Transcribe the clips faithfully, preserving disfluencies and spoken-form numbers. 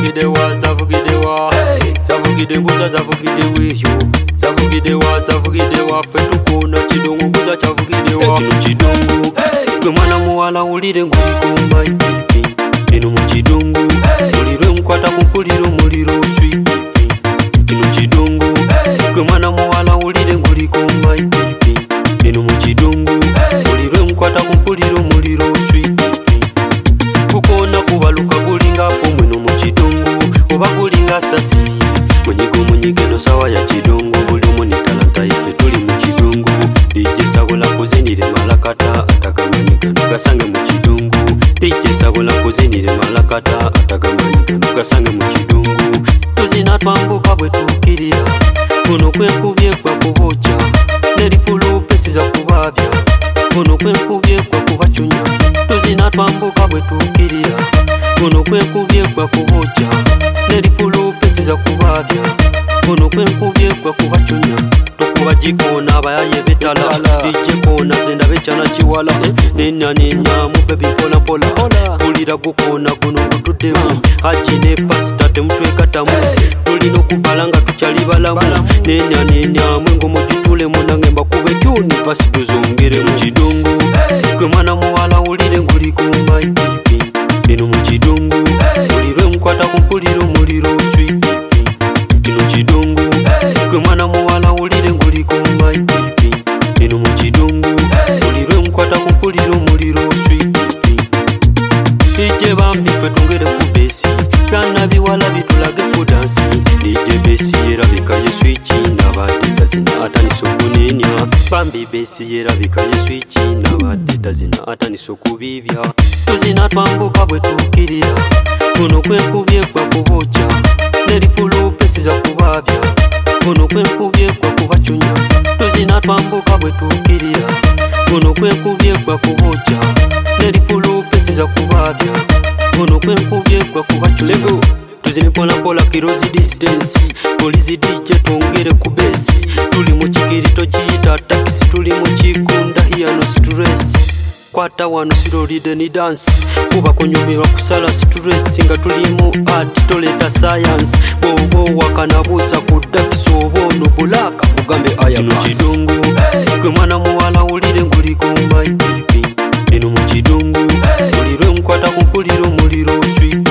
Zavugidewa, zavugidewa, zavugidebuza, zavugideweyo, zavugidewa, zavugidewa, fetukona chidongo buza chavugidewa. Kino chidongo, gwe mwana muwala ulire ngulikuumba ipipi. Eno mu chidongo, muliro mkwata kumpuliro muliro sweet. Kino chidongo, gwe mwana muwala ulire ngulikuumba ipipi. Eno mu chidongo, muliro mkwata kumpuliro muliro sweet. Kukona kubaluka kulinga pomweno mu chidongo, oba kulinga sasi. Munyigo munyigeno sawa ya chidongo, buli muni talanta ife tuli mu chidongo. Dije sagola kuzinire malakata atakamanyigeno gasange mu chidongo. Dije sagola kuzinire malakata atakamanyigeno gasange mu chidongo. Tuzina twambuka bwe tukirira, kuno kwekubye kwa kuboja, neripulu pesi za kubabya, kuno kwekubye kwa kubachunya. Tuzina twambuka bwe tukirira, kuno kwekubye kwa kuboja, neripulu pesi za kubabya, kuno kwekubye kwa kubachunya. Tukuba jikona abayaye betala, dije kona zenda bechana chiwala. Nena nena mupe bimpola pola, kulira gukona kuno ngututemu. Hajine pasta temutwe katamu, tulino kubalanga tuchali balamu. Nena nena mwengo mojitule munange mbakube juni fasi tuzongere mu chidongo. Gwe mwana muwala ulire ngulikuumba ipipi. Eno mu chidongo, muliro mkwata kumpuliro muliro sweet. Kino chidongo, gwe mwana muwala ulire ngulikuumba ipipi. Eno mu chidongo, muliro mkwata kumpuliro muliro sweet. Ije bambi fe tungere ku besi, kana biwala bitulage ku dansi. Ije besi yerabika yesu ichi nabadde zina ataniso kunenya. Bambi besi yerabika yesu ichi nabadde zina ataniso kubibya. Tuzina twambuka bwe tukirira, kuno kwekubye kwa kuboja, neripulu pesi za kubabya, kuno kwekubye kwa kubachunya. Tuzina twambuka bwe tukirira, kuno kwekubye kwa kuboja, neripulu pesi za kubabya, kuno kwekubye kwa kubachunya. Tuzini pola pola kirozi distance, polizi dije tongere ku besi. Tuli mu chikirito jita taxi, tuli mu chikunda hiya no stress. Kwata wano sirolide ni dance, kuba kunyumirwa kusala stress. Nga tulimu art toleta science, bobo wakanabuza kudakiso obono bulaka kugambe aya no chidongo. Gwe mwana muwala ulire ngulikuumba ipipi. Eno mu chidongo, muliro mkwata kumpuliro muliro sweet.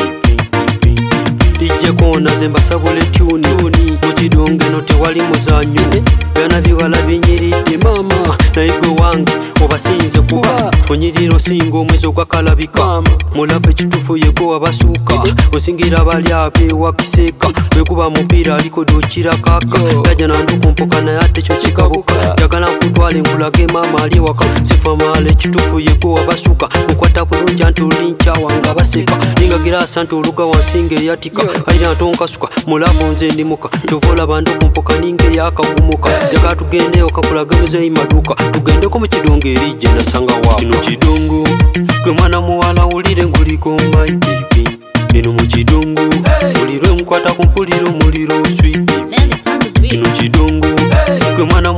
Dije kona zemba sabule tuni, mu chidongo no tewali muzanyo. Byana biwala binyiridde mama, naigwe wange obasinze kuba onyiriro singo omwezo gwakalabika. Mulava ekitufu yego abasuuka, osingira abali abe wakiseka. Bwekuba mupiira aliko dokira kaka, yaja nandukumpoka naye ate kyo kikabuka. Jagala nkutwale nkulage mama ali waka, sifa maala ekitufu yego abasuuka. Kukwata bulungi anti olinkyawa baseka, ningagira asante oluga wansinga eyatika. Aira ntonkasuka mulavo nze ndimuka, tovola bandukumpoka ninge yakagumuka. Jagala tugendeyo kakulagemezeyo maduka, tugendeko mu kidongo erije nasanga wa. Kino chidongo, gwe mwana muwala ulire ngulikuumba ipipi. Eno mu chidongo, muliro mkwata kumpuliro muliro sweet. Kino chidongo, gwe mwana